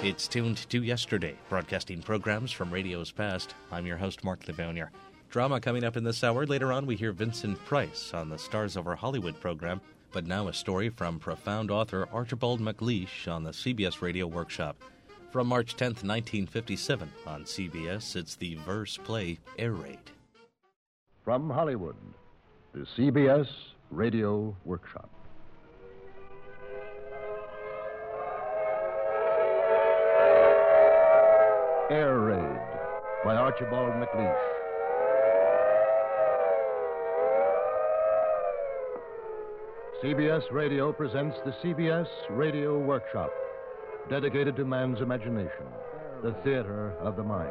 It's tuned to yesterday, broadcasting programs from radio's past. I'm your host, Mark Livonier. Drama coming up in this hour. Later on, we hear Vincent Price on the Stars Over Hollywood program. But now a story from profound author Archibald MacLeish on the CBS Radio Workshop. From March 10th, 1957, on CBS, it's the verse play Air Raid. From Hollywood, the CBS Radio Workshop. Air Raid by Archibald MacLeish. CBS Radio presents the CBS Radio Workshop, dedicated to man's imagination, the theater of the mind.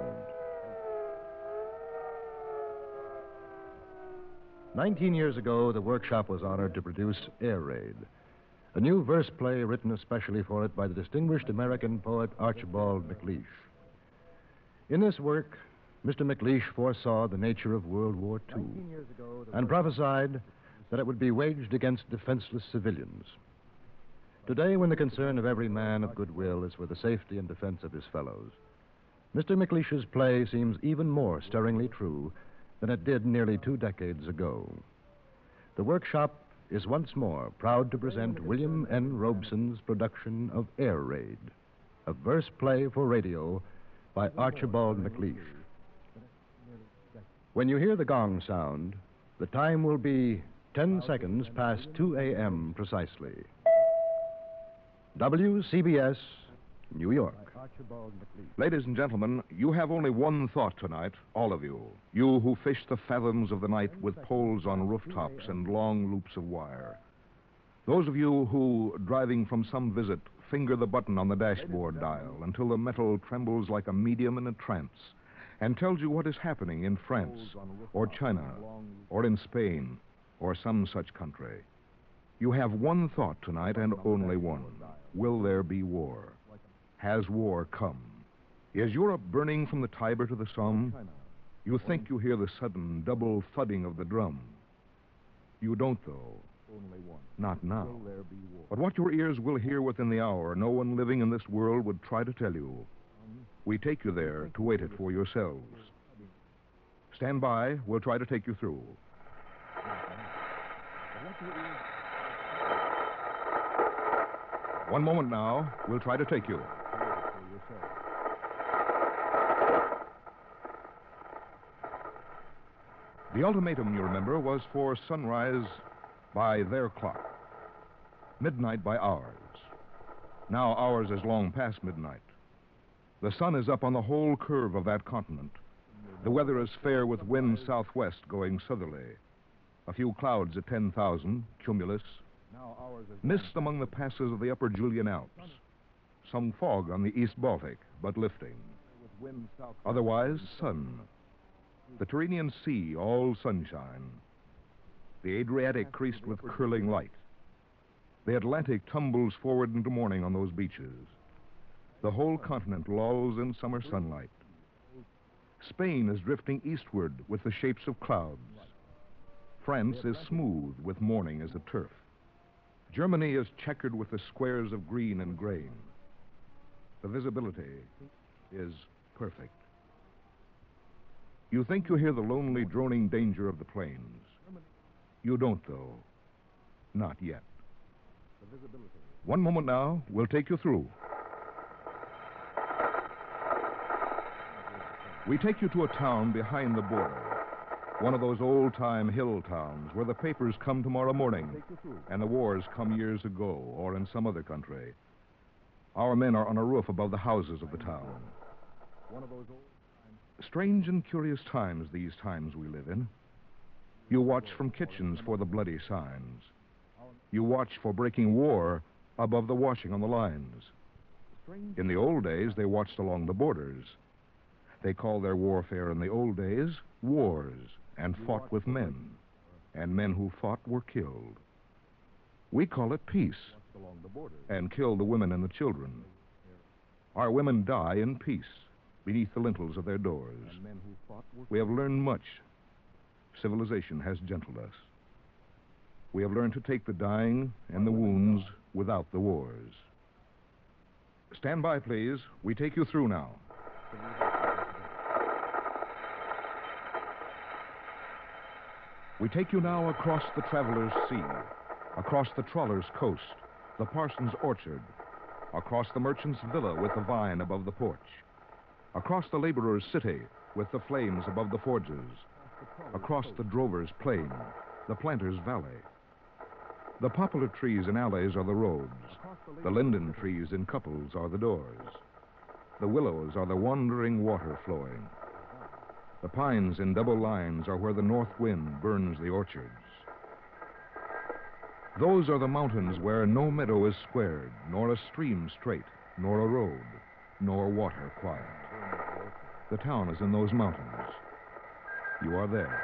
19 years ago, the workshop was honored to produce Air Raid, a new verse play written especially for it by the distinguished American poet Archibald MacLeish. In this work, Mr. MacLeish foresaw the nature of World War II and prophesied that it would be waged against defenseless civilians. Today, when the concern of every man of goodwill is for the safety and defense of his fellows, Mr. MacLeish's play seems even more stirringly true than it did nearly 2 decades ago. The workshop is once more proud to present William N. Robeson's production of Air Raid, a verse play for radio by Archibald MacLeish. When you hear the gong sound, the time will be 10 seconds past 2 a.m. precisely. WCBS, New York. Ladies and gentlemen, you have only one thought tonight, all of you. You who fish the fathoms of the night with poles on rooftops and long loops of wire. Those of you who, driving from some visit, finger the button on the dashboard dial until the metal trembles like a medium in a trance and tells you what is happening in France or China or in Spain or some such country. You have one thought tonight and only one. Will there be war? Has war come? Is Europe burning from the Tiber to the Somme? You think you hear the sudden double thudding of the drum. You don't, though. Not now. But what your ears will hear within the hour, no one living in this world would try to tell you. We take you there to wait it for yourselves. Stand by. We'll try to take you through. One moment now. We'll try to take you. The ultimatum, you remember, was for sunrise by their clock. Midnight by ours. Now ours is long past midnight. The sun is up on the whole curve of that continent. The weather is fair with wind southwest going southerly. A few clouds at 10,000, cumulus. Mist among the passes of the upper Julian Alps. Some fog on the East Baltic, but lifting. Otherwise, sun. The Tyrrhenian Sea, all sunshine. The Adriatic creased with curling light. The Atlantic tumbles forward into morning on those beaches. The whole continent lolls in summer sunlight. Spain is drifting eastward with the shapes of clouds. France is smooth with morning as a turf. Germany is checkered with the squares of green and grain. The visibility is perfect. You think you hear the lonely, droning danger of the plains. You don't, though. Not yet. One moment now, we'll take you through. We take you to a town behind the border. One of those old-time hill towns where the papers come tomorrow morning and the wars come years ago or in some other country. Our men are on a roof above the houses of the town. Strange and curious times, these times we live in. You watch from kitchens for the bloody signs. You watch for breaking war above the washing on the lines. In the old days, they watched along the borders. They called their warfare in the old days wars and fought with men. And men who fought were killed. We call it peace and kill the women and the children. Our women die in peace beneath the lintels of their doors. We have learned much. Civilization has gentled us. We have learned to take the dying and the wounds without the wars. Stand by, please. We take you through now. We take you now across the traveler's sea, across the trawler's coast, the parson's orchard, across the merchant's villa with the vine above the porch, across the laborer's city with the flames above the forges, across the drover's plain, the planter's valley. The poplar trees in alleys are the roads. The linden trees in couples are the doors. The willows are the wandering water flowing. The pines in double lines are where the north wind burns the orchards. Those are the mountains where no meadow is squared, nor a stream straight, nor a road, nor water quiet. The town is in those mountains. You are there.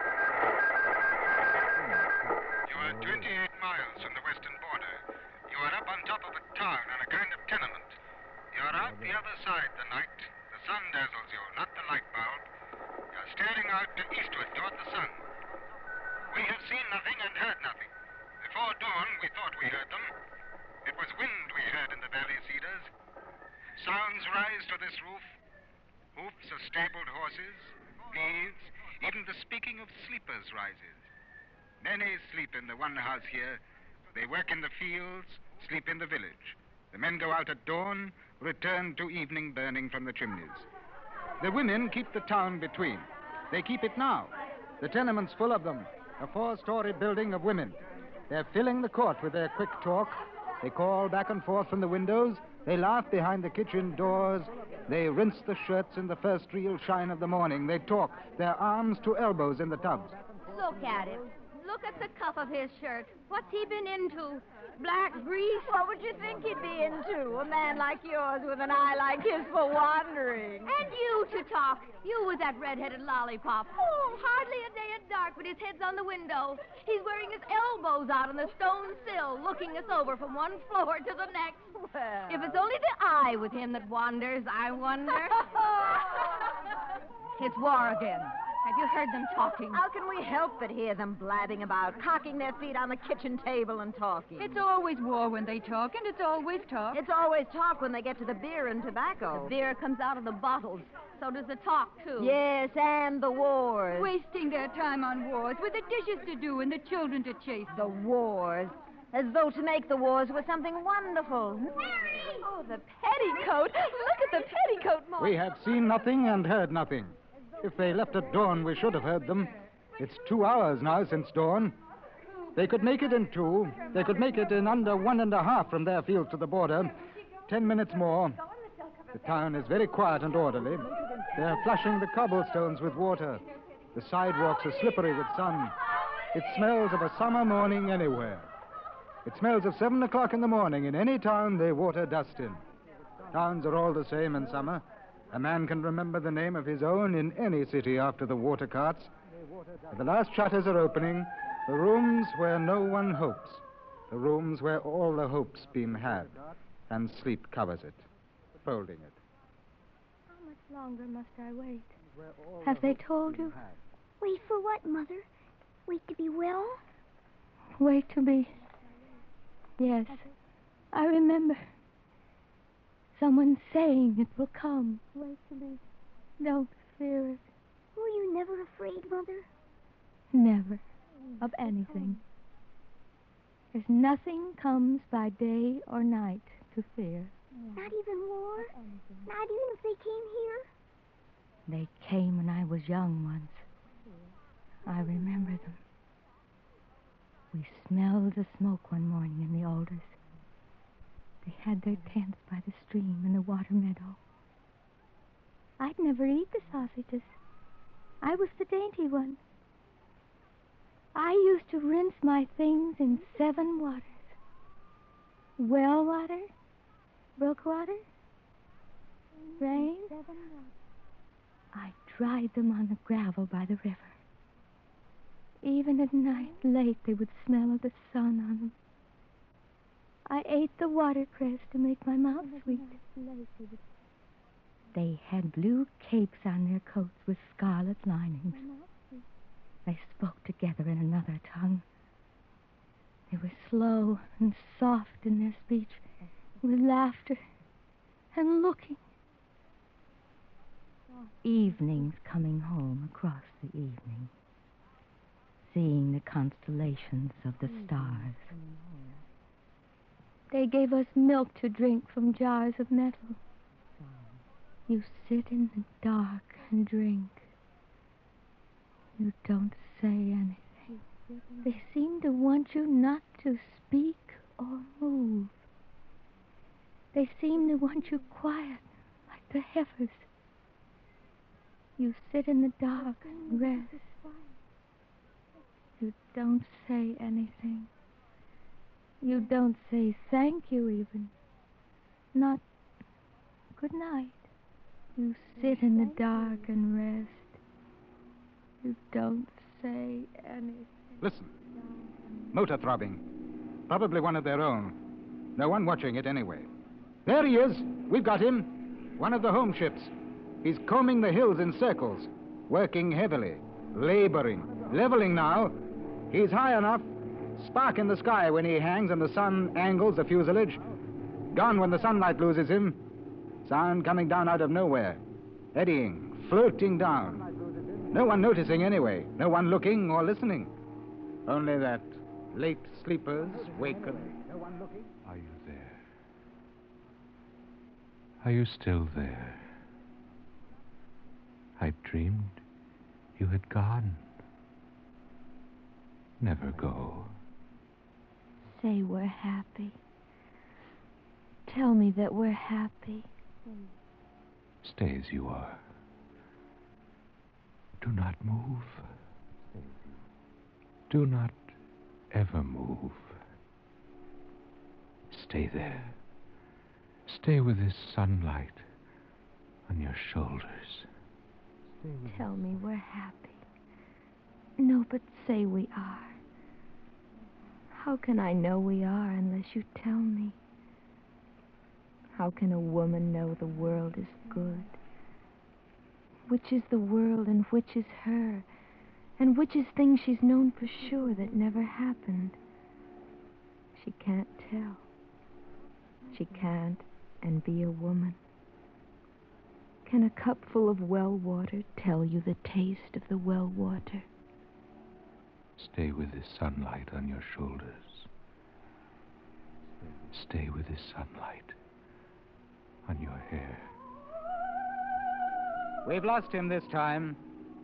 You are 28 miles from the western border. You are up on top of a town and a kind of tenement. You are out the other side the night. The sun dazzles you, not the light bulb. You are staring out to eastward toward the sun. We have seen nothing and heard nothing. Before dawn, we thought we heard them. It was wind we heard in the valley cedars. Sounds rise to this roof. Hoofs of stabled horses, leaves, even the speaking of sleepers rises. Many sleep in the one house here. They work in the fields, sleep in the village. The men go out at dawn, return to evening burning from the chimneys. The women keep the town between. They keep it now. The tenement's full of them. A 4-story building of women. They're filling the court with their quick talk. They call back and forth from the windows. They laugh behind the kitchen doors. They rinse the shirts in the first real shine of the morning. They talk, their arms to elbows in the tubs. Look at him. Look at the cuff of his shirt. What's he been into? Black grease? What would you think he'd be into? A man like yours with an eye like his for wandering. And you to talk. You with that red-headed lollipop. Oh, hardly a day at dark, but his head's on the window. He's wearing his elbows out on the stone sill, looking us over from one floor to the next. Well. If it's only the eye with him that wanders, I wonder. It's war again. Have you heard them talking? How can we help but hear them blabbing about, cocking their feet on the kitchen table and talking? It's always war when they talk, and it's always talk. It's always talk when they get to the beer and tobacco. The beer comes out of the bottles. So does the talk, too. Yes, and the wars. Wasting their time on wars with the dishes to do and the children to chase. The wars. As though to make the wars was something wonderful. Oh, the petticoat. Look at the petticoat, Mark. We have seen nothing and heard nothing. If they left at dawn, we should have heard them. It's 2 hours now since dawn. They could make it in 2. They could make it in under 1.5 from their field to the border. 10 minutes more. The town is very quiet and orderly. They're flushing the cobblestones with water. The sidewalks are slippery with sun. It smells of a summer morning anywhere. It smells of 7 o'clock in the morning in any town they water dust in. Towns are all the same in summer. A man can remember the name of his own in any city after the water carts. The last shutters are opening. The rooms where no one hopes. The rooms where all the hope's been had. And sleep covers it, folding it. How much longer must I wait? Have they told you? Wait for what, Mother? Wait to be well? Wait to be... Yes, I remember. Someone saying it will come. Wait to be... Don't fear it. Were you never afraid, Mother? Never. Of anything. There's nothing comes by day or night to fear. Not even war? Not even if they came here? They came when I was young once. I remember them. We smelled the smoke one morning in the alders. They had their tents by the stream in the water meadow. I'd never eat the sausages. I was the dainty one. I used to rinse my things in 7 waters. Well water, brook water, rain. I dried them on the gravel by the river. Even at night, late, they would smell of the sun on them. I ate the watercress to make my mouth sweet. They had blue capes on their coats with scarlet linings. They spoke together in another tongue. They were slow and soft in their speech, with laughter and looking. Evenings coming home across the evening, seeing the constellations of the stars. They gave us milk to drink from jars of metal. You sit in the dark and drink. You don't say anything. They seem to want you not to speak or move. They seem to want you quiet, like the heifers. You sit in the dark and rest. You don't say anything. You don't say thank you even. Not good night. You sit in the dark and rest. You don't say anything. Listen. Motor throbbing. Probably one of their own. No one watching it anyway. There he is. We've got him. One of the home ships. He's combing the hills in circles, working heavily, laboring, leveling now. He's high enough. Spark in the sky when he hangs and the sun angles the fuselage. Gone when the sunlight loses him. Sound coming down out of nowhere. Eddying, floating down. No one noticing anyway. No one looking or listening. Only that late sleepers waken. No one looking. Are you there? Are you still there? I dreamed you had gone. Never go. Say we're happy. Tell me that we're happy. Stay as you are. Do not move. Do not ever move. Stay there. Stay with this sunlight on your shoulders. Tell me we're happy. No, but say we are. How can I know we are unless you tell me? How can a woman know the world is good? Which is the world and which is her? And which is things she's known for sure that never happened? She can't tell. She can't and be a woman. Can a cup full of well water tell you the taste of the well water? Stay with this sunlight on your shoulders. Stay with this sunlight on your hair. We've lost him this time.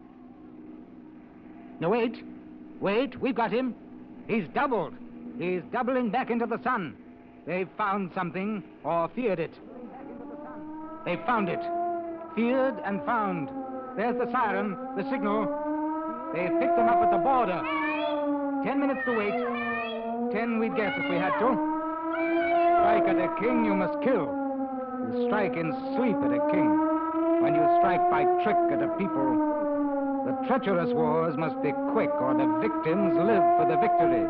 No, wait. Wait, we've got him. He's doubled. He's doubling back into the sun. They've found something, or feared it. They've found it. Feared and found. There's the siren, the signal. They've picked them up at the border. 10 minutes to wait. 10 we'd guess if we had to. Strike at a king, you must kill. You strike in sleep at a king. When you strike by trick at a people, the treacherous wars must be quick, or the victims live for the victory.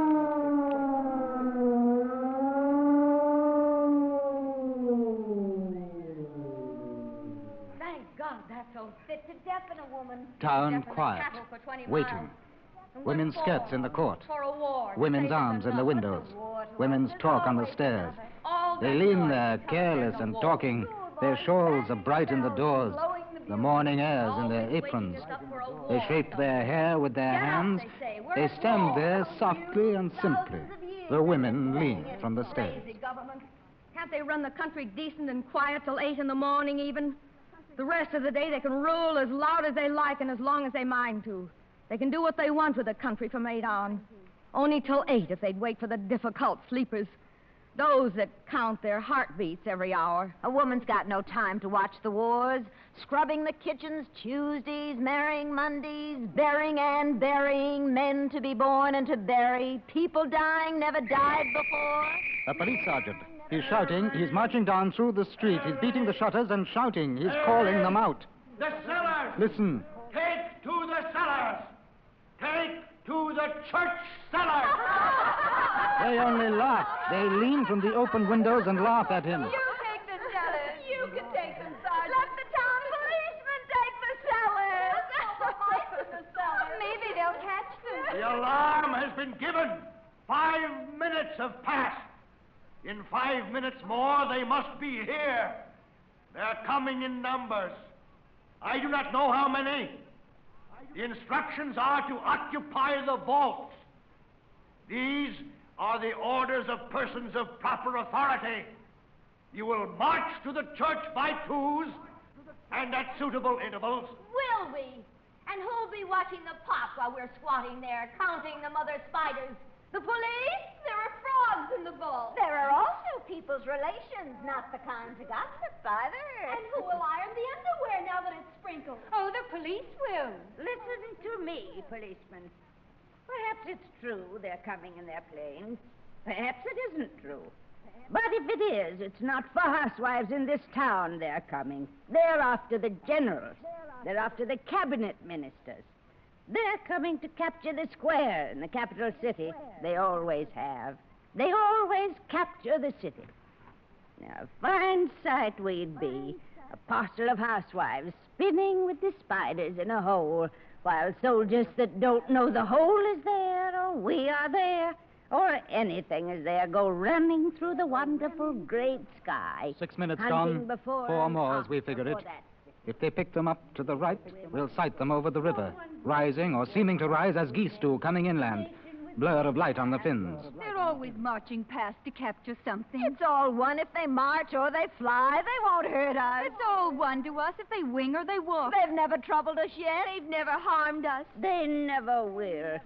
Thank God that's so fit to deafen a woman. Town quiet, waiting. Women's skirts in the court. Women's arms in the windows. Women's talk on the stairs. They lean there, careless and talking. Their shawls are bright in the doors. The morning airs in their aprons. They shape their hair with their hands. They stand there softly and simply. The women lean from the stairs. Can't they run the country decent and quiet till 8 in the morning even? The rest of the day they can rule as loud as they like and as long as they mind to. They can do what they want with the country from 8 on. Only till 8 if they'd wait for the difficult sleepers. Those that count their heartbeats every hour. A woman's got no time to watch the wars. Scrubbing the kitchens Tuesdays, marrying Mondays, bearing and burying, men to be born and to bury, people dying never died before. A police sergeant. He's shouting. He's marching down through the street. He's beating the shutters and shouting. He's calling them out. The cellars! Listen. Take to the cellars! Take to the church cellars! They only laugh. They lean from the open windows and laugh at him. You take the cellars. You can take them, Sergeant. Let the town policeman take the cellars. Maybe they'll catch them. The alarm has been given. 5 minutes have passed. In 5 minutes more, they must be here. They're coming in numbers. I do not know how many. The instructions are to occupy the vaults. These are the orders of persons of proper authority. You will march to the church by twos and at suitable intervals. Will we? And who'll be watching the pot while we're squatting there, counting the mother spiders? The police? There are frogs in the vault. There are also people's relations, not the kinds of gossip either. And who will iron the underwear now that it's sprinkled? Oh, the police will. Listen to me, policeman. Perhaps it's true they're coming in their planes. Perhaps it isn't true. But if it is, it's not for housewives in this town they're coming. They're after the generals. They're after the cabinet ministers. They're coming to capture the square in the capital city. They always have. They always capture the city. Now, a fine sight we'd be, a parcel of housewives spinning with the spiders in a hole, while soldiers that don't know the hole is there, or we are there, or anything is there, go running through the wonderful great sky. 6 minutes hunting gone. before 4 and more as we after figured it. that. If they pick them up to the right, we'll sight them over the river, rising or seeming to rise as geese do coming inland. Blur of light on the fins. They're always marching past to capture something. It's all one if they march or they fly. They won't hurt us. It's all one to us if they wing or they walk. They've never troubled us yet. They've never harmed us. They never will.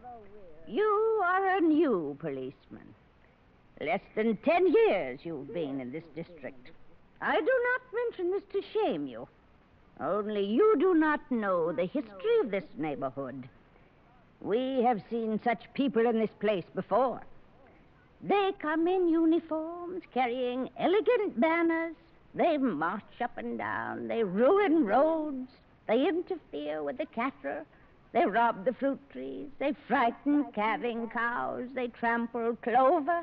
You are a new policeman. Less than 10 years you've been in this district. I do not mention this to shame you. Only you do not know the history of this neighborhood. We have seen such people in this place before. They come in uniforms, carrying elegant banners. They march up and down. They ruin roads. They interfere with the cattle. They rob the fruit trees. They frighten calving cows. They trample clover.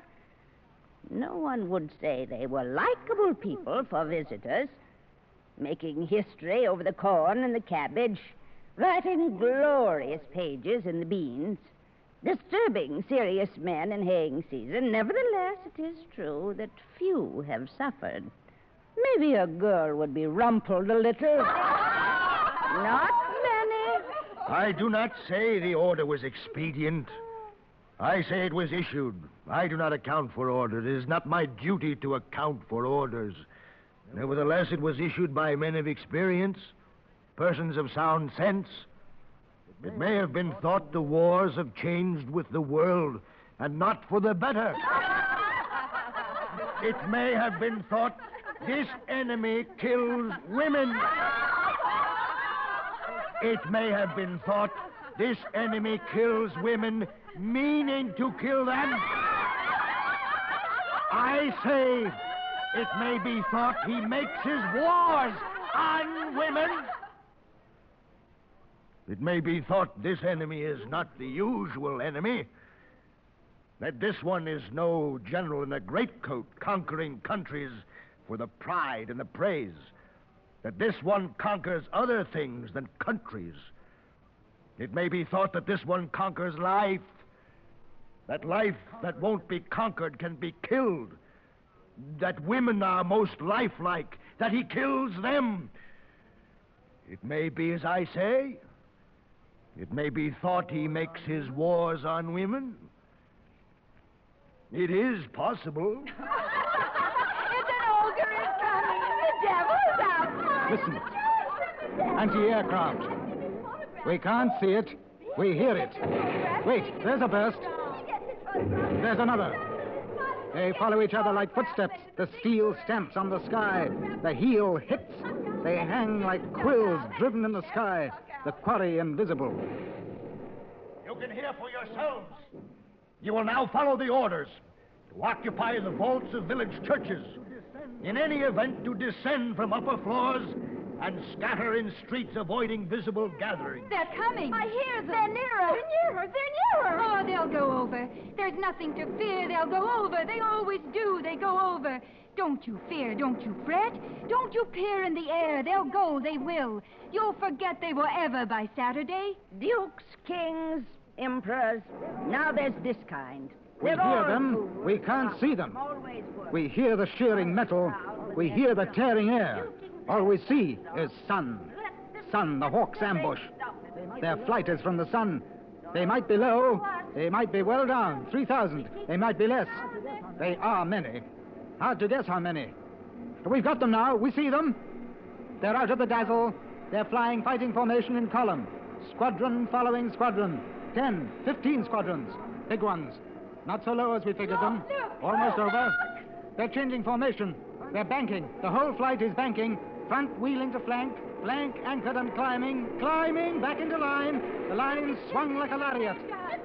No one would say they were likable people for visitors, making history over the corn and the cabbage, writing glorious pages in the beans, disturbing serious men in haying season. Nevertheless, it is true that few have suffered. Maybe a girl would be rumpled a little. Not many. I do not say the order was expedient. I say it was issued. I do not account for orders. It is not my duty to account for orders. Nevertheless, it was issued by men of experience, persons of sound sense. It may have been thought the wars have changed with the world, and not for the better. It may have been thought this enemy kills women. It may have been thought this enemy kills women, meaning to kill them. I say, it may be thought he makes his wars on women. It may be thought this enemy is not the usual enemy, that this one is no general in a greatcoat conquering countries for the pride and the praise, that this one conquers other things than countries. It may be thought that this one conquers life, that life that won't be conquered can be killed, that women are most lifelike, that he kills them. It may be as I say. It may be thought he makes his wars on women. It is possible. It's an ogre is coming. The devil's out. Listen. Anti-aircraft. We can't see it. We hear it. Wait, there's a burst. There's another. They follow each other like footsteps. The steel stamps on the sky. The heel hits. They hang like quills driven in the sky. The quarry invisible. You can hear for yourselves. You will now follow the orders to occupy the vaults of village churches. In any event, to descend from upper floors and scatter in streets avoiding visible gatherings. They're coming. I hear them. They're nearer. They're nearer. They're nearer. Oh, they'll go over. There's nothing to fear. They'll go over. They always do. They go over. Don't you fear. Don't you fret. Don't you peer in the air. They'll go. They will. You'll forget they were ever by Saturday. Dukes, kings, emperors. Now there's this kind. We hear them. We can't see them. We hear the shearing metal. We hear the tearing air. All we see is sun. Sun, the hawk's ambush. Their flight is from the sun. They might be low. They might be well down. 3,000. They might be less. They are many. Hard to guess how many. We've got them now. We see them. They're out of the dazzle. They're flying fighting formation in column. Squadron following squadron. 10, 15 squadrons. Big ones. Not so low as we figured them. Almost over. They're changing formation. They're banking. The whole flight is banking. Front wheeling to flank. Flank anchored and climbing. Climbing back into line. The line swung like a lariat.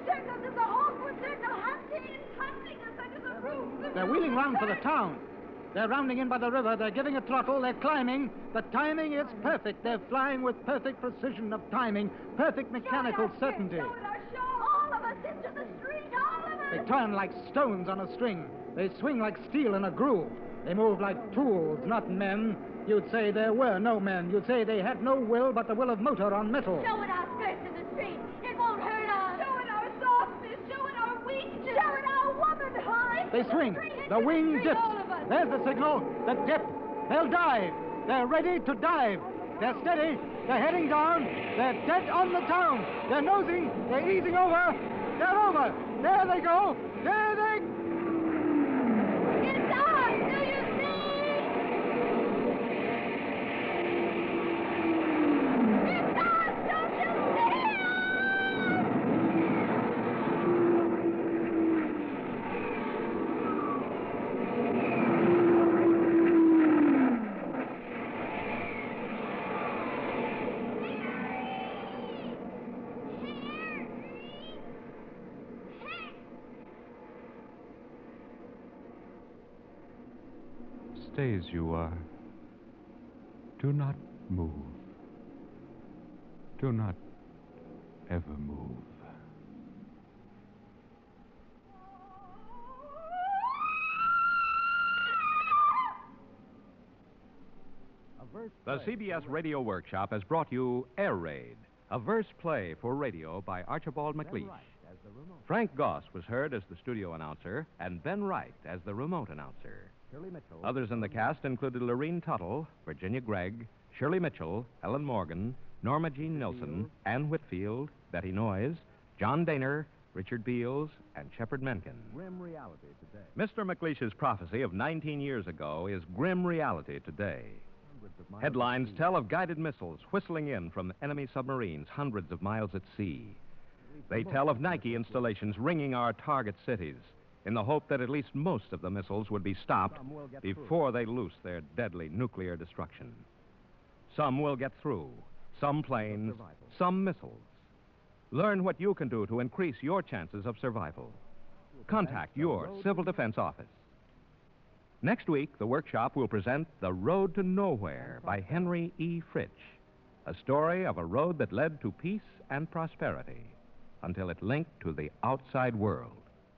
They're wheeling round for the town. They're rounding in by the river. They're giving a throttle. They're climbing. The timing is perfect. They're flying with perfect precision of timing. Perfect mechanical certainty. All of us into the street, all of us! They turn like stones on a string. They swing like steel in a groove. They move like tools, not men. You'd say there were no men. You'd say they had no will but the will of motor on metal. Showing our skirts in the street. It won't hurt us. Showing our softness. Showing our weakness. Showing our womanhood. They swing. The wing dips. There's the signal. The dip. They'll dive. They're ready to dive. They're steady. They're heading down. They're dead on the town. They're nosing. They're easing over. They're over. There they go. There they... It's us. Do you see? It's us. Don't you see us? Stay as you are. Do not move. Do not ever move. The CBS Radio Workshop has brought you Air Raid, a verse play for radio by Archibald MacLeish. Frank Goss was heard as the studio announcer and Ben Wright as the remote announcer. Others in the cast included Lorene Tuttle, Virginia Gregg, Shirley Mitchell, Ellen Morgan, Norma Jean Nilsson, Ann Whitfield, Betty Noyes, John Daner, Richard Beals, and Shepard Menken. Grim reality today. Mr. MacLeish's prophecy of 19 years ago is grim reality today. Headlines tell of guided missiles whistling in from enemy submarines hundreds of miles at sea. They tell of Nike installations ringing our target cities in the hope that at least most of the missiles would be stopped before they loose their deadly nuclear destruction. Some will get through, some planes, some missiles. Learn what you can do to increase your chances of survival. Contact your Civil Defense Office. Next week, the workshop will present The Road to Nowhere by Henry E. Fritsch, a story of a road that led to peace and prosperity until it linked to the outside world.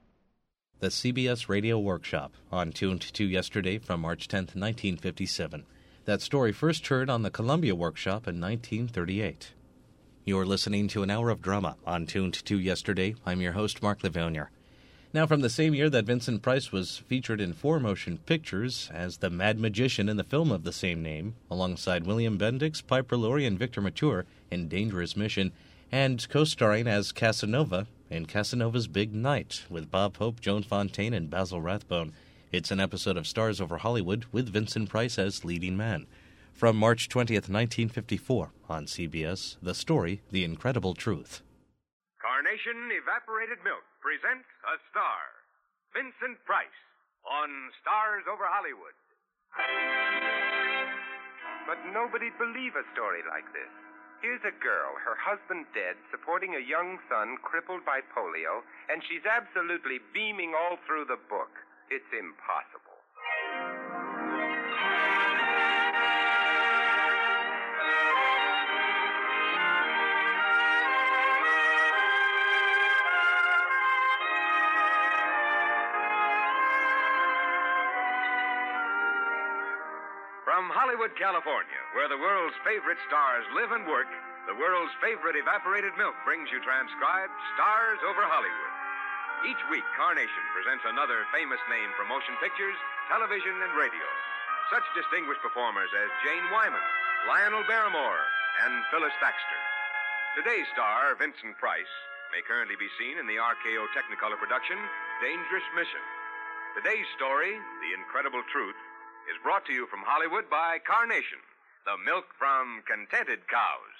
The CBS Radio Workshop, on Tuned to Yesterday from March 10th, 1957. That story first heard on the Columbia Workshop in 1938. You're listening to an hour of drama on Tuned to Yesterday. I'm your host, Mark Livounier. Now, from the same year that Vincent Price was featured in 4 motion pictures as the Mad Magician in the film of the same name, alongside William Bendix, Piper Laurie, and Victor Mature in Dangerous Mission, and co-starring as Casanova in Casanova's Big Night with Bob Hope, Joan Fontaine, and Basil Rathbone. It's an episode of Stars Over Hollywood with Vincent Price as leading man. From March 20th, 1954, on CBS, the story, The Incredible Truth. Carnation Evaporated Milk presents a star, Vincent Price, on Stars Over Hollywood. But nobody'd believe a story like this. Here's a girl, her husband dead, supporting a young son crippled by polio, and she's absolutely beaming all through the book. It's impossible. From Hollywood, California, where the world's favorite stars live and work, the world's favorite evaporated milk brings you transcribed Stars Over Hollywood. Each week, Carnation presents another famous name from motion pictures, television, and radio. Such distinguished performers as Jane Wyman, Lionel Barrymore, and Phyllis Thaxter. Today's star, Vincent Price, may currently be seen in the RKO Technicolor production, Dangerous Mission. Today's story, The Incredible Truth, is brought to you from Hollywood by Carnation, the milk from contented cows.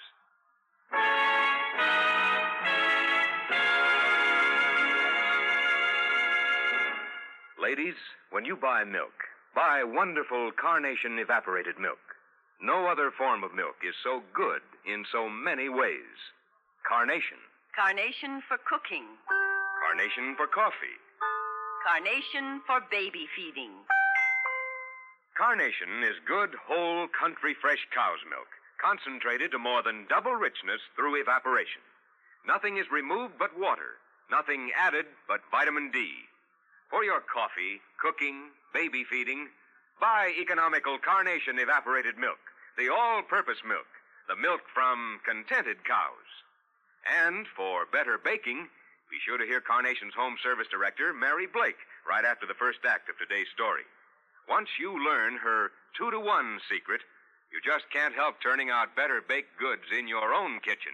Ladies, when you buy milk, buy wonderful Carnation evaporated milk. No other form of milk is so good in so many ways. Carnation. Carnation for cooking. Carnation for coffee. Carnation for baby feeding. Carnation is good, whole, country fresh cow's milk, concentrated to more than double richness through evaporation. Nothing is removed but water. Nothing added but vitamin D. For your coffee, cooking, baby feeding, buy economical Carnation evaporated milk, the all-purpose milk, the milk from contented cows. And for better baking, be sure to hear Carnation's home service director, Mary Blake, right after the first act of today's story. Once you learn her 2-to-1 secret, you just can't help turning out better baked goods in your own kitchen.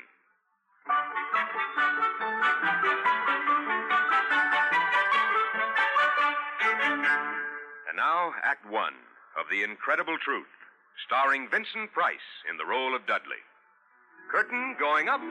And now, Act One of The Incredible Truth, starring Vincent Price in the role of Dudley. Curtain going up.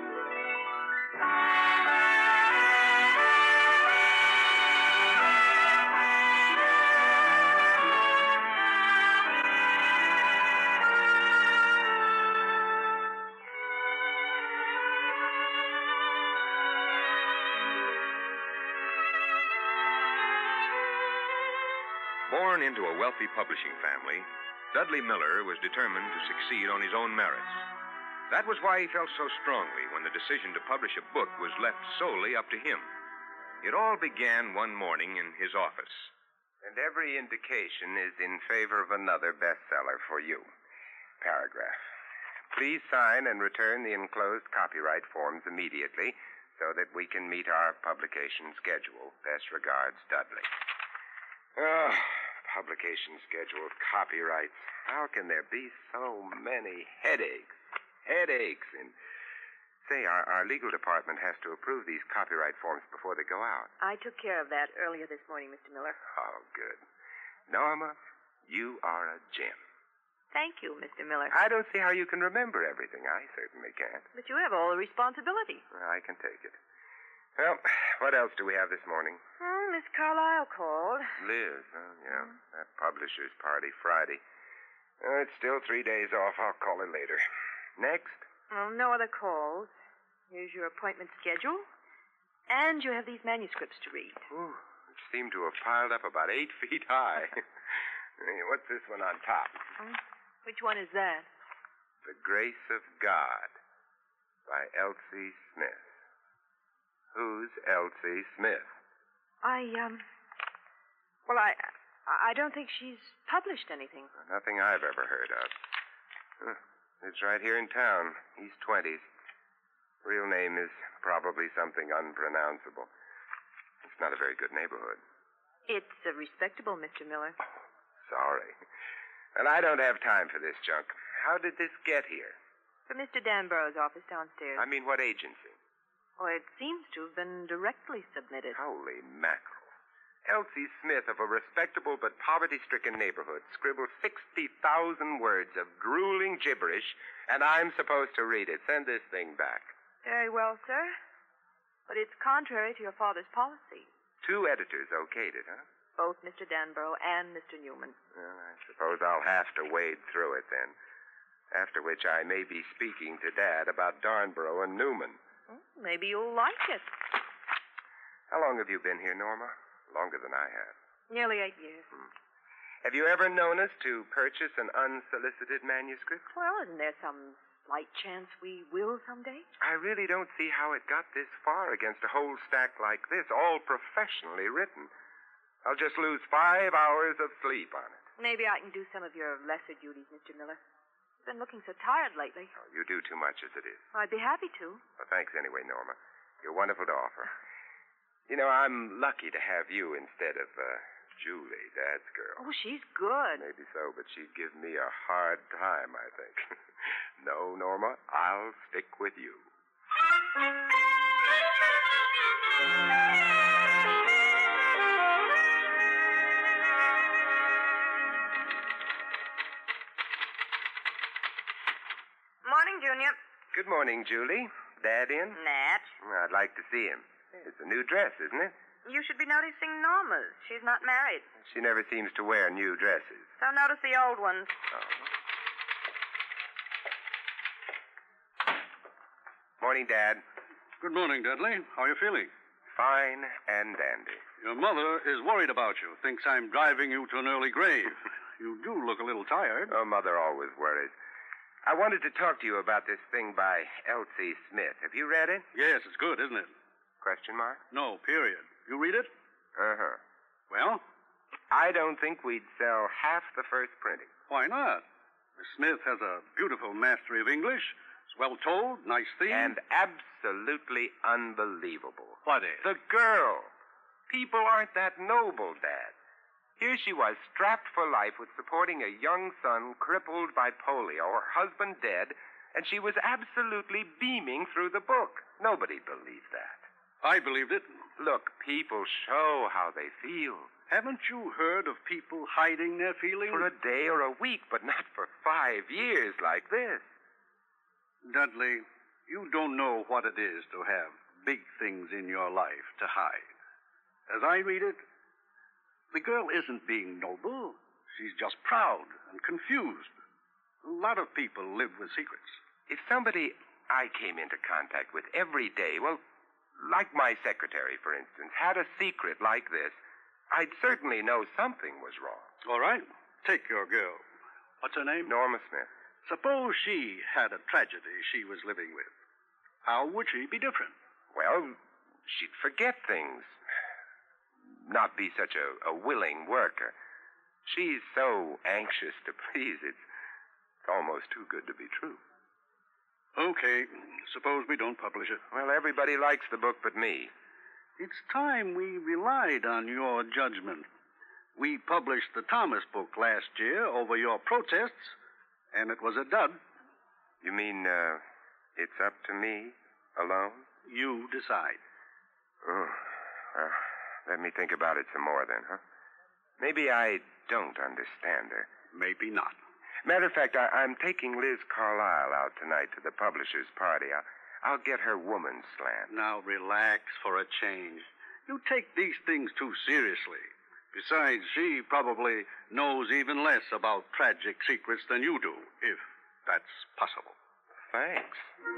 Born into a wealthy publishing family, Dudley Miller was determined to succeed on his own merits. That was why he felt so strongly when the decision to publish a book was left solely up to him. It all began one morning in his office. And every indication is in favor of another bestseller for you. Paragraph. Please sign and return the enclosed copyright forms immediately so that we can meet our publication schedule. Best regards, Dudley. Oh, publication schedule, copyrights. How can there be so many headaches? Headaches. And say, our legal department has to approve these copyright forms before they go out. I took care of that earlier this morning, Mr. Miller. Oh, good. Norma, you are a gem. Thank you, Mr. Miller. I don't see how you can remember everything. I certainly can't. But you have all the responsibility. I can take it. Well, what else do we have this morning? Oh, Miss Carlyle called. Liz, oh, yeah. That publisher's party Friday. It's still 3 days off. I'll call her later. Next? Well, no other calls. Here's your appointment schedule. And you have these manuscripts to read. Ooh, which seem to have piled up about 8 feet high. What's this one on top? Which one is that? The Grace of God by Elsie Smith. Who's Elsie Smith? I don't think she's published anything. Nothing I've ever heard of. It's right here in town, East 20s. Real name is probably something unpronounceable. It's not a very good neighborhood. It's respectable, Mr. Miller. Sorry. And I don't have time for this junk. How did this get here? From Mr. Danborough's office downstairs. I mean, what agency? Oh, it seems to have been directly submitted. Holy mackerel. Elsie Smith of a respectable but poverty-stricken neighborhood scribbled 60,000 words of grueling gibberish, and I'm supposed to read it. Send this thing back. Very well, sir. But it's contrary to your father's policy. 2 editors okayed it, huh? Both Mr. Danborough and Mr. Newman. Well, I suppose I'll have to wade through it then. After which I may be speaking to Dad about Darnborough and Newman. Maybe you'll like it. How long have you been here, Norma? Longer than I have. Nearly 8 years. Have you ever known us to purchase an unsolicited manuscript? Well, isn't there some slight chance we will someday? I really don't see how it got this far against a whole stack like this, all professionally written. I'll just lose 5 hours of sleep on it. Maybe I can do some of your lesser duties, Mr. Miller. You've been looking so tired lately. Oh, you do too much as it is. I'd be happy to. Well, thanks anyway, Norma. You're wonderful to offer. You know, I'm lucky to have you instead of Julie, Dad's girl. Oh, she's good. Maybe so, but she'd give me a hard time, I think. No, Norma, I'll stick with you. Morning, Junior. Good morning, Julie. Dad in? Nat. I'd like to see him. It's a new dress, isn't it? You should be noticing Norma's. She's not married. She never seems to wear new dresses. So notice the old ones. Morning, Dad. Good morning, Dudley. How are you feeling? Fine and dandy. Your mother is worried about you, thinks I'm driving you to an early grave. You do look a little tired. Oh, Mother always worries. I wanted to talk to you about this thing by Elsie Smith. Have you read it? Yes, it's good, isn't it? Question mark? No, period. You read it? Uh-huh. Well? I don't think we'd sell half the first printing. Why not? Miss Smith has a beautiful mastery of English. It's well told, nice theme. And absolutely unbelievable. What is? The girl. People aren't that noble, Dad. Here she was, strapped for life with supporting a young son crippled by polio, her husband dead, and she was absolutely beaming through the book. Nobody believed that. I believed it. Look, people show how they feel. Haven't you heard of people hiding their feelings? For a day or a week, but not for 5 years like this. Dudley, you don't know what it is to have big things in your life to hide. As I read it, the girl isn't being noble. She's just proud and confused. A lot of people live with secrets. If somebody I came into contact with every day, well, like my secretary, for instance, had a secret like this, I'd certainly know something was wrong. All right. Take your girl. What's her name? Norma Smith. Suppose she had a tragedy she was living with. How would she be different? Well, she'd forget things. Not be such a willing worker. She's so anxious to please, it's almost too good to be true. Okay, suppose we don't publish it. Well, everybody likes the book but me. It's time we relied on your judgment. We published the Thomas book last year over your protests, and it was a dud. You mean, it's up to me alone? You decide. Oh, well, let me think about it some more then, huh? Maybe I don't understand her. Maybe not. Matter of fact, I'm taking Liz Carlisle out tonight to the publisher's party. I'll get her woman's slant. Now relax for a change. You take these things too seriously. Besides, she probably knows even less about tragic secrets than you do, if that's possible. Thanks.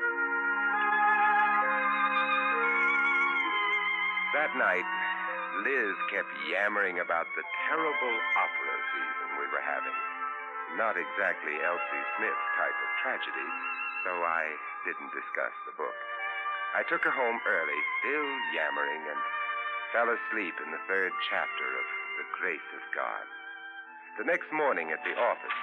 That night, Liz kept yammering about the terrible opera season we were having. Not exactly Elsie Smith's type of tragedy, so I didn't discuss the book. I took her home early, still yammering, and fell asleep in the 3rd chapter of The Grace of God. The next morning at the office.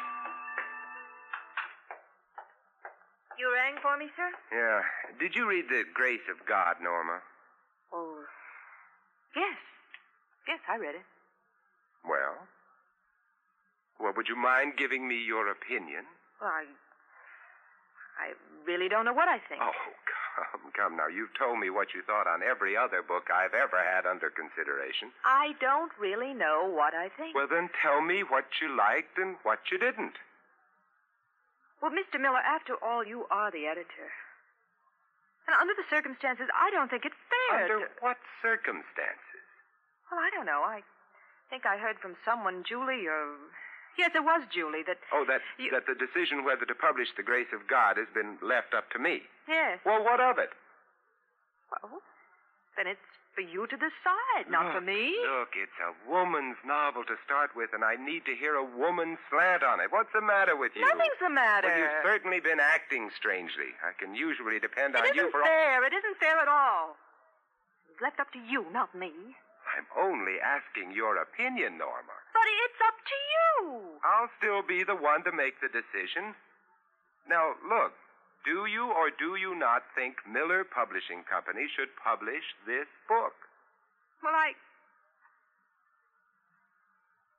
You rang for me, sir? Yeah. Did you read The Grace of God, Norma? Oh, yes. Yes, I read it. Well, would you mind giving me your opinion? Well, I really don't know what I think. Oh, come now. You've told me what you thought on every other book I've ever had under consideration. I don't really know what I think. Well, then tell me what you liked and what you didn't. Well, Mr. Miller, after all, you are the editor. And under the circumstances, I don't think it's fair Under what circumstances? Well, I don't know. I think I heard from someone, Julie, or... Yes, it was Julie, that... Oh, that the decision whether to publish The Grace of God has been left up to me. Yes. Well, what of it? Well, then it's for you to decide, not for me. Look, it's a woman's novel to start with, and I need to hear a woman's slant on it. What's the matter with you? Nothing's the matter. Well, you've certainly been acting strangely. I can usually depend on you for... It isn't fair at all. It's left up to you, not me. I'm only asking your opinion, Norma. But it's up to you. I'll still be the one to make the decision. Now, look, do you or do you not think Miller Publishing Company should publish this book? Well,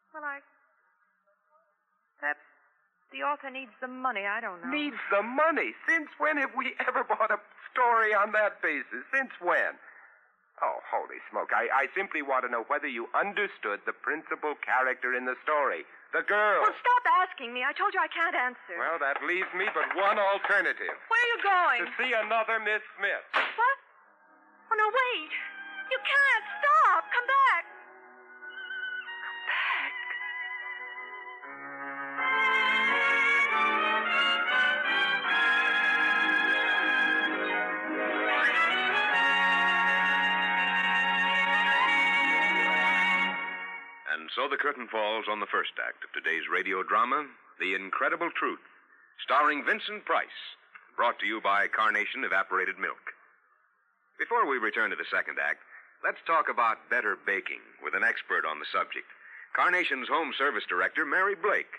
Well, perhaps the author needs the money. I don't know. Needs the money? Since when have we ever bought a story on that basis? Since when? Oh, holy smoke. I simply want to know whether you understood the principal character in the story, the girl. Well, stop asking me. I told you I can't answer. Well, that leaves me but one alternative. Where are you going? To see another Miss Smith. What? Oh, no, wait. You can't. Stop. Come back. Come back. And so the curtain falls on the first act of today's radio drama, The Incredible Truth, starring Vincent Price, brought to you by Carnation Evaporated Milk. Before we return to the second act, let's talk about better baking with an expert on the subject, Carnation's home service director, Mary Blake.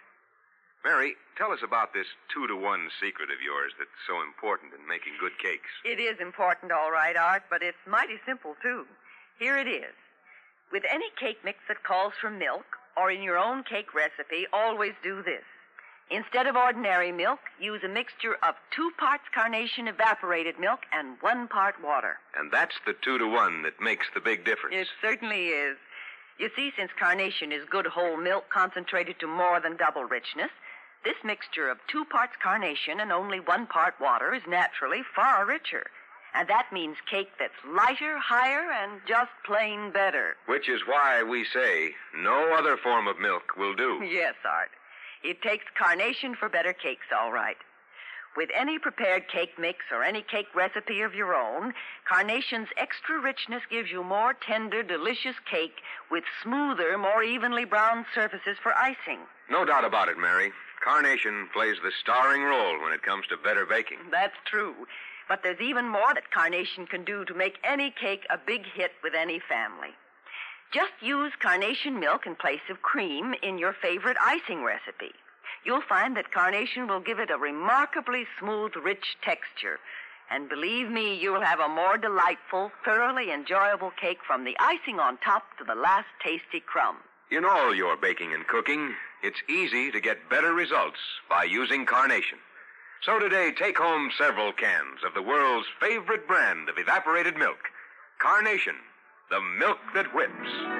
Mary, tell us about this 2-to-1 secret of yours that's so important in making good cakes. It is important, all right, Art, but it's mighty simple, too. Here it is. With any cake mix that calls for milk, or in your own cake recipe, always do this. Instead of ordinary milk, use a mixture of 2 parts Carnation evaporated milk and 1 part water. And that's the 2-to-1 that makes the big difference. It certainly is. You see, since Carnation is good whole milk concentrated to more than double richness, this mixture of 2 parts Carnation and only 1 part water is naturally far richer. And that means cake that's lighter, higher, and just plain better. Which is why we say no other form of milk will do. Yes, Art. It takes Carnation for better cakes, all right. With any prepared cake mix or any cake recipe of your own, Carnation's extra richness gives you more tender, delicious cake with smoother, more evenly browned surfaces for icing. No doubt about it, Mary. Carnation plays the starring role when it comes to better baking. That's true. But there's even more that Carnation can do to make any cake a big hit with any family. Just use Carnation milk in place of cream in your favorite icing recipe. You'll find that Carnation will give it a remarkably smooth, rich texture. And believe me, you'll have a more delightful, thoroughly enjoyable cake from the icing on top to the last tasty crumb. In all your baking and cooking, it's easy to get better results by using Carnation. So today, take home several cans of the world's favorite brand of evaporated milk, Carnation, the milk that whips.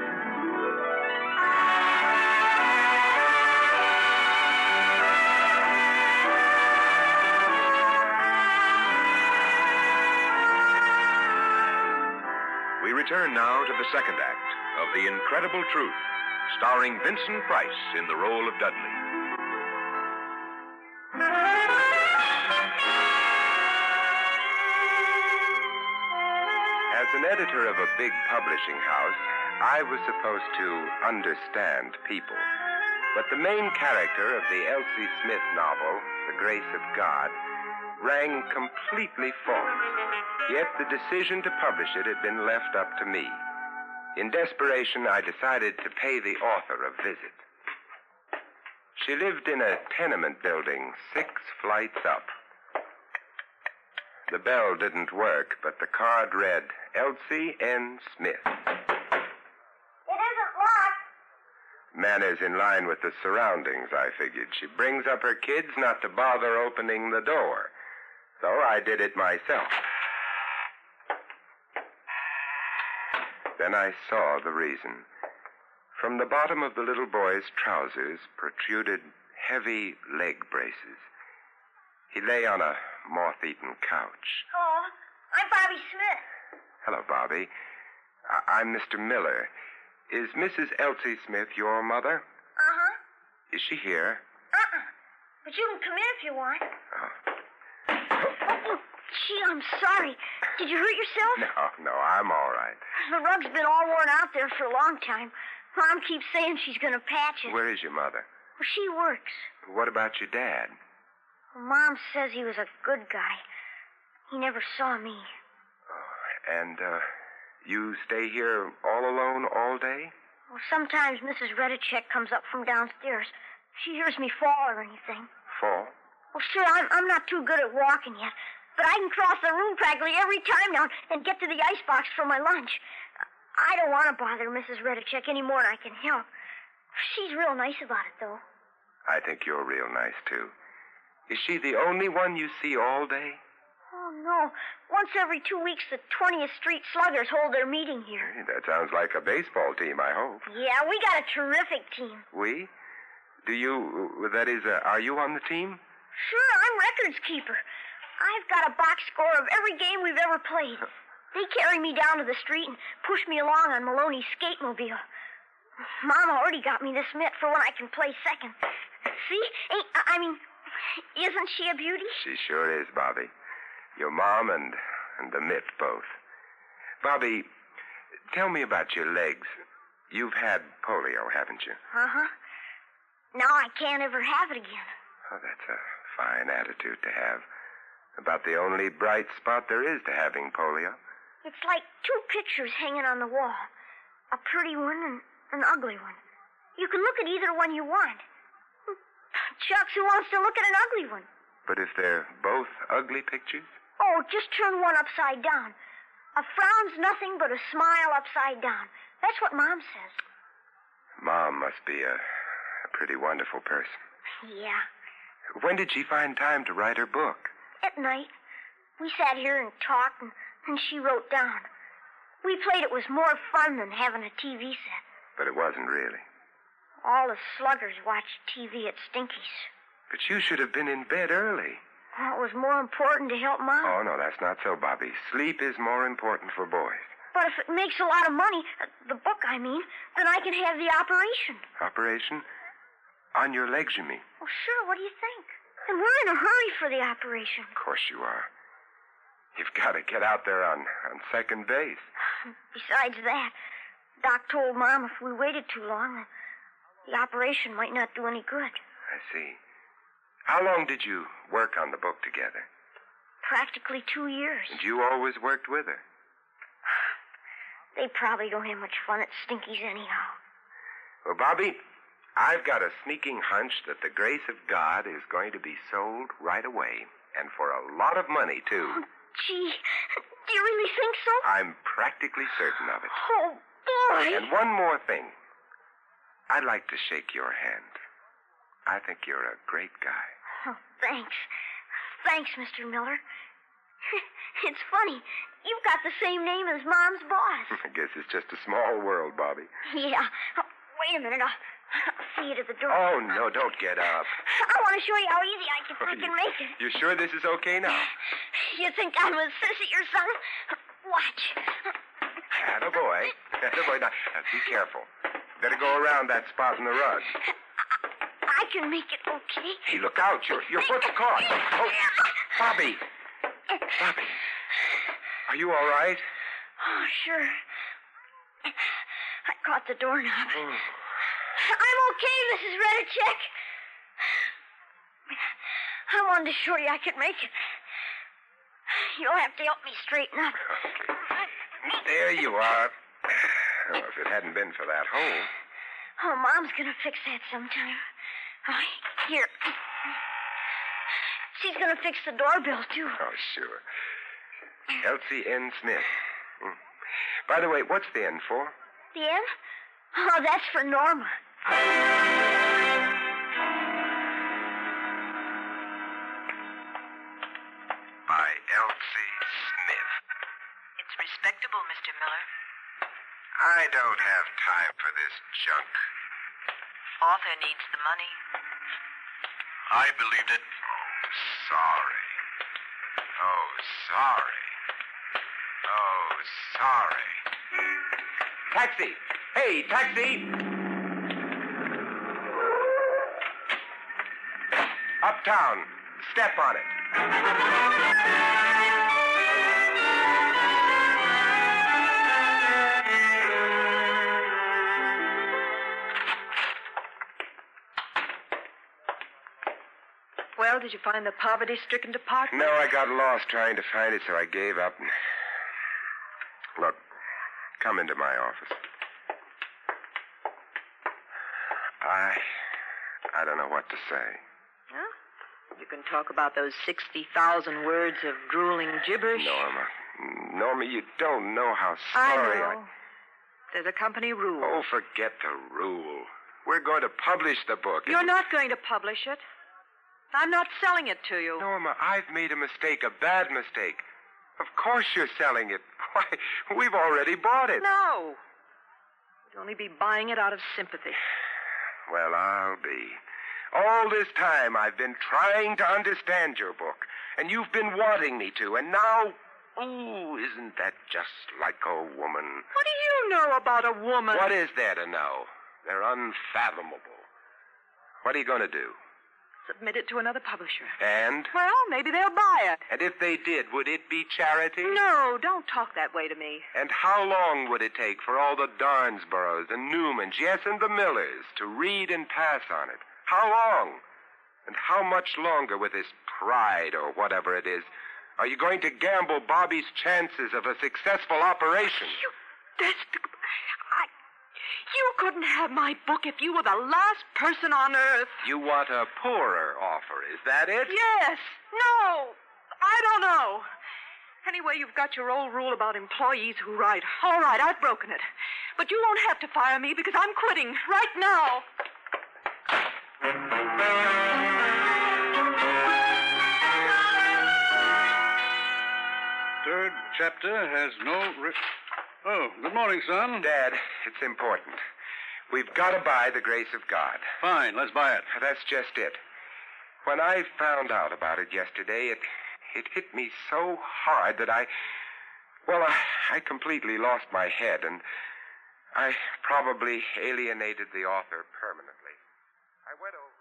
We return now to the second act of The Incredible Truth, starring Vincent Price in the role of Dudley. As an editor of a big publishing house, I was supposed to understand people. But the main character of the Elsie Smith novel, The Grace of God, rang completely false. Yet the decision to publish it had been left up to me. In desperation, I decided to pay the author a visit. She lived in a tenement building 6 flights up. The bell didn't work, but the card read, Elsie N. Smith. It isn't locked. Manners in line with the surroundings, I figured. She brings up her kids not to bother opening the door. So I did it myself. Then I saw the reason. From the bottom of the little boy's trousers protruded heavy leg braces. He lay on a moth-eaten couch. Oh, I'm Bobby Smith. Hello, Bobby. I'm Mr. Miller. Is Mrs. Elsie Smith your mother? Uh-huh. Is she here? But you can come in if you want. Oh. Oh, gee, I'm sorry. Did you hurt yourself? No, I'm all right. The rug's been all worn out there for a long time. Mom keeps saying she's going to patch it. Where is your mother? Well, she works. What about your dad? Well, Mom says he was a good guy. He never saw me. Oh, and, you stay here all alone all day? Well, sometimes Mrs. Redicek comes up from downstairs. She hears me fall or anything. Fall? Well, sure, I'm not too good at walking yet, but I can cross the room practically every time now and get to the icebox for my lunch. I don't want to bother Mrs. Redicek any more than I can help. She's real nice about it, though. I think you're real nice, too. Is she the only one you see all day? Oh, no. Once every 2 weeks, the 20th Street Sluggers hold their meeting here. Hey, that sounds like a baseball team, I hope. Yeah, we got a terrific team. We? Are you on the team? Sure, I'm records keeper. I've got a box score of every game we've ever played. They carry me down to the street and push me along on Maloney's skate-mobile. Mom already got me this mitt for when I can play second. See? Isn't she a beauty? She sure is, Bobby. Your mom and the mitt both. Bobby, tell me about your legs. You've had polio, haven't you? Uh-huh. Now I can't ever have it again. Oh, that's a fine attitude to have. About the only bright spot there is to having polio. It's like two pictures hanging on the wall. A pretty one and an ugly one. You can look at either one you want. Shucks, who wants to look at an ugly one? But if they're both ugly pictures? Oh, just turn one upside down. A frown's nothing but a smile upside down. That's what Mom says. Mom must be a pretty wonderful person. Yeah. When did she find time to write her book? At night. We sat here and talked, and she wrote down. We played it was more fun than having a TV set. But it wasn't really. All the sluggers watched TV at Stinky's. But you should have been in bed early. Well, it was more important to help Mom. Oh, no, that's not so, Bobby. Sleep is more important for boys. But if it makes a lot of money, the book, I mean, then I can have the operation. Operation? On your legs, you mean? Well, sure, what do you think? And we're in a hurry for the operation. Of course you are. You've got to get out there on second base. Besides that, Doc told Mom if we waited too long, the operation might not do any good. I see. How long did you work on the book together? Practically 2 years. And you always worked with her? They probably don't have much fun at Stinky's anyhow. Well, Bobby, I've got a sneaking hunch that the grace of God is going to be sold right away, and for a lot of money, too. Oh, gee, do you really think so? I'm practically certain of it. Oh, boy. And one more thing. I'd like to shake your hand. I think you're a great guy. Oh, thanks. Thanks, Mr. Miller. It's funny. You've got the same name as Mom's boss. I guess it's just a small world, Bobby. Yeah. Oh, wait a minute. I'll see you to the door. Oh, no, don't get up. I want to show you how easy I can make it. You sure this is okay now? You think I'm a sissy or something? Watch. Attaboy. Attaboy. Now, be careful. Better go around that spot in the rug. I can make it okay. Hey, look out. Your foot's caught. Oh, Bobby. Bobby. Are you all right? Oh, sure. I caught the doorknob. Oh. I'm okay, Mrs. Reddichek. I wanted to show you I could make it. You'll have to help me straighten up. Okay. There you are. Oh, if it hadn't been for that hole. Oh, Mom's gonna fix that sometime. Oh, here. She's gonna fix the doorbell, too. Oh, sure. Elsie N. Smith. By the way, what's the N for? The N? Oh, that's for Norma. By Elsie Smith. It's respectable, Mr. Miller. I don't have time for this junk. Author needs the money. I believed it. Oh, sorry. Oh, sorry. Oh, sorry. Taxi! Hey, taxi! Uptown. Step on it. Well, did you find the poverty-stricken department? No, I got lost trying to find it, so I gave up. Look, come into my office. I don't know what to say. Huh? You can talk about those 60,000 words of drooling gibberish. Norma, you don't know how sorry I know. There's a company rule. Oh, forget the rule. We're going to publish the book. You're not going to publish it. I'm not selling it to you. Norma, I've made a mistake, a bad mistake. Of course you're selling it. Why, we've already bought it. No. You'd only be buying it out of sympathy. Well, I'll be. All this time I've been trying to understand your book, and you've been wanting me to, and now... Oh, isn't that just like a woman? What do you know about a woman? What is there to know? They're unfathomable. What are you going to do? Submit it to another publisher. And? Well, maybe they'll buy it. And if they did, would it be charity? No, don't talk that way to me. And how long would it take for all the Darnsboroughs and Newmans, yes, and the Millers, to read and pass on it? How long? And how much longer with this pride or whatever it is are you going to gamble Bobby's chances of a successful operation? You couldn't have my book if you were the last person on earth. You want a poorer offer, is that it? Yes. No. I don't know. Anyway, you've got your old rule about employees who write. All right, I've broken it. But you won't have to fire me because I'm quitting right now. Third chapter has no... Oh, good morning, son. Dad, it's important. We've got to buy The Grace of God. Fine, let's buy it. That's just it. When I found out about it yesterday, it hit me so hard that I completely lost my head, and I probably alienated the author permanently. I went over.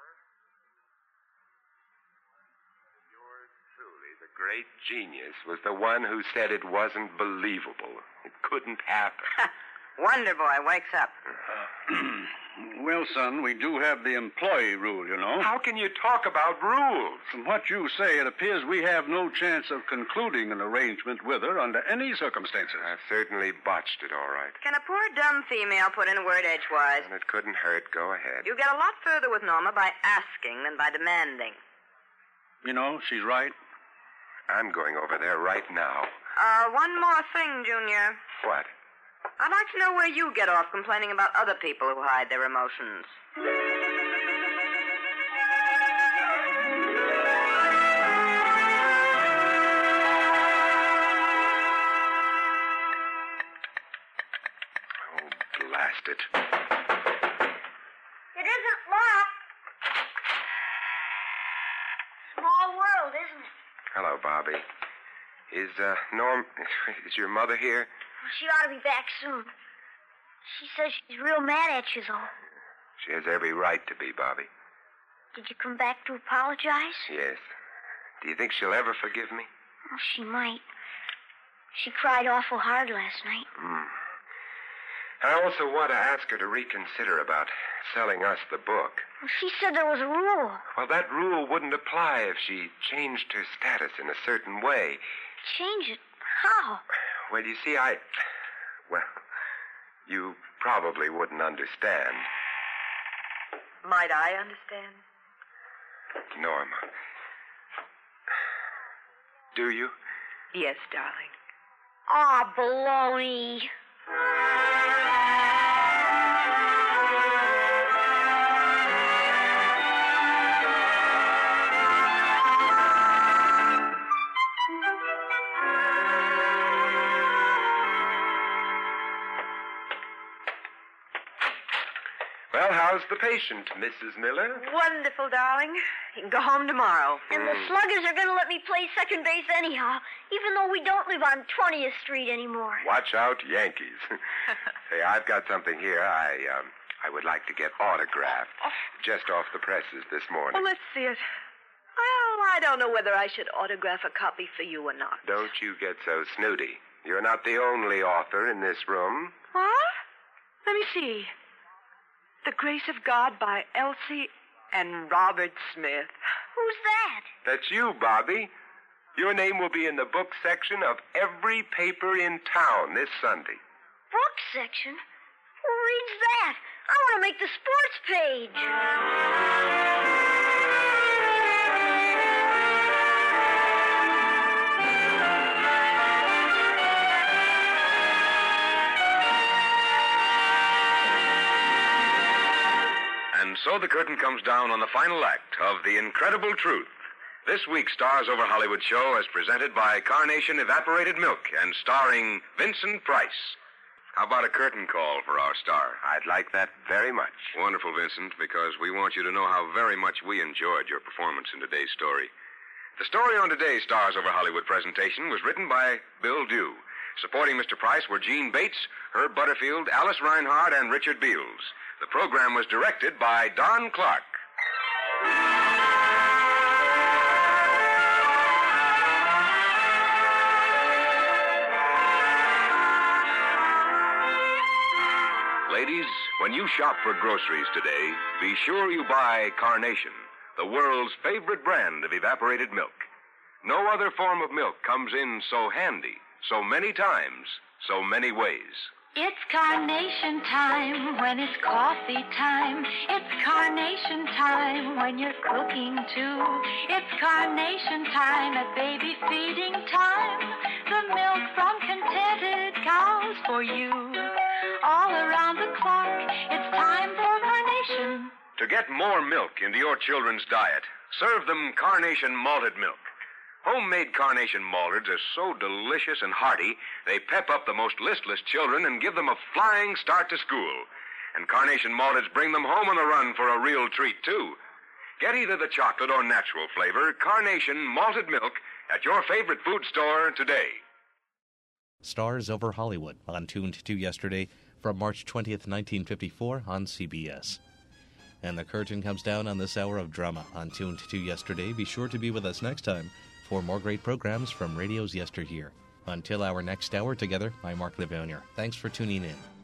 Yours truly, the great genius, was the one who said it wasn't believable. It couldn't happen. Wonder Boy wakes up. Well, son, we do have the employee rule, you know. How can you talk about rules? From what you say, it appears we have no chance of concluding an arrangement with her under any circumstances. I've certainly botched it, all right. Can a poor dumb female put in a word edgewise? And it couldn't hurt. Go ahead. You get a lot further with Norma by asking than by demanding. You know, she's right. I'm going over there right now. One more thing, Junior. What? I'd like to know where you get off complaining about other people who hide their emotions. Oh, blast it. It isn't locked. Small world, isn't it? Hello, Bobby. Is your mother here? Well, she ought to be back soon. She says she's real mad at you, though. She has every right to be, Bobby. Did you come back to apologize? Yes. Do you think she'll ever forgive me? Well, she might. She cried awful hard last night. I also want to ask her to reconsider about selling us the book. Well, she said there was a rule. Well, that rule wouldn't apply if she changed her status in a certain way. Change it? How? Well, you see, you probably wouldn't understand. Might I understand? Norma. Do you? Yes, darling. Aw, baloney. Well, how's the patient, Mrs. Miller? Wonderful, darling. You can go home tomorrow. And the Sluggers are going to let me play second base anyhow, even though we don't live on 20th Street anymore. Watch out, Yankees. Say, I've got something here I would like to get autographed. Just off the presses this morning. Well, let's see it. Well, I don't know whether I should autograph a copy for you or not. Don't you get so snooty. You're not the only author in this room. What? Let me see. The Grace of God by Elsie and Robert Smith. Who's that? That's you, Bobby. Your name will be in the book section of every paper in town this Sunday. Book section? Who reads that? I want to make the sports page. So the curtain comes down on the final act of The Incredible Truth. This week's Stars Over Hollywood show is presented by Carnation Evaporated Milk and starring Vincent Price. How about a curtain call for our star? I'd like that very much. Wonderful, Vincent, because we want you to know how very much we enjoyed your performance in today's story. The story on today's Stars Over Hollywood presentation was written by Bill Dew. Supporting Mr. Price were Gene Bates, Herb Butterfield, Alice Reinhardt, and Richard Beals. The program was directed by Don Clark. Ladies, when you shop for groceries today, be sure you buy Carnation, the world's favorite brand of evaporated milk. No other form of milk comes in so handy, so many times, so many ways. It's carnation time when it's coffee time. It's carnation time when you're cooking too. It's carnation time at baby feeding time. The milk from contented cows for you. All around the clock, it's time for Carnation. To get more milk into your children's diet, serve them Carnation malted milk. Homemade Carnation maltards are so delicious and hearty, they pep up the most listless children and give them a flying start to school. And Carnation maltards bring them home on the run for a real treat, too. Get either the chocolate or natural flavor Carnation malted milk at your favorite food store today. Stars Over Hollywood on Tuned to Yesterday from March 20th, 1954 on CBS. And the curtain comes down on this hour of drama on Tuned to Yesterday. Be sure to be with us next time for more great programs from radio's yesteryear. Until our next hour together, I'm Mark Livonier. Thanks for tuning in.